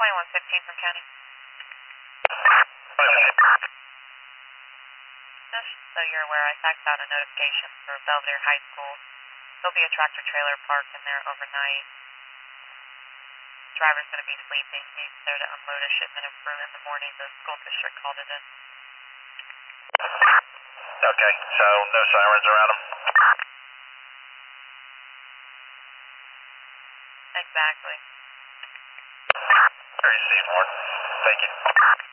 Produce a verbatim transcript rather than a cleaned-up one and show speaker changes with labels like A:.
A: twenty-one fifteen from county. Just so you're aware, I faxed out a notification for Belvedere High School. There'll be a tractor trailer parked in there overnight. Driver's going to be sleeping. He's there to unload a shipment of fruit in the morning. The school district called it in.
B: Okay, so no sirens around him?
A: Exactly.
B: Very received, Ward. Thank you.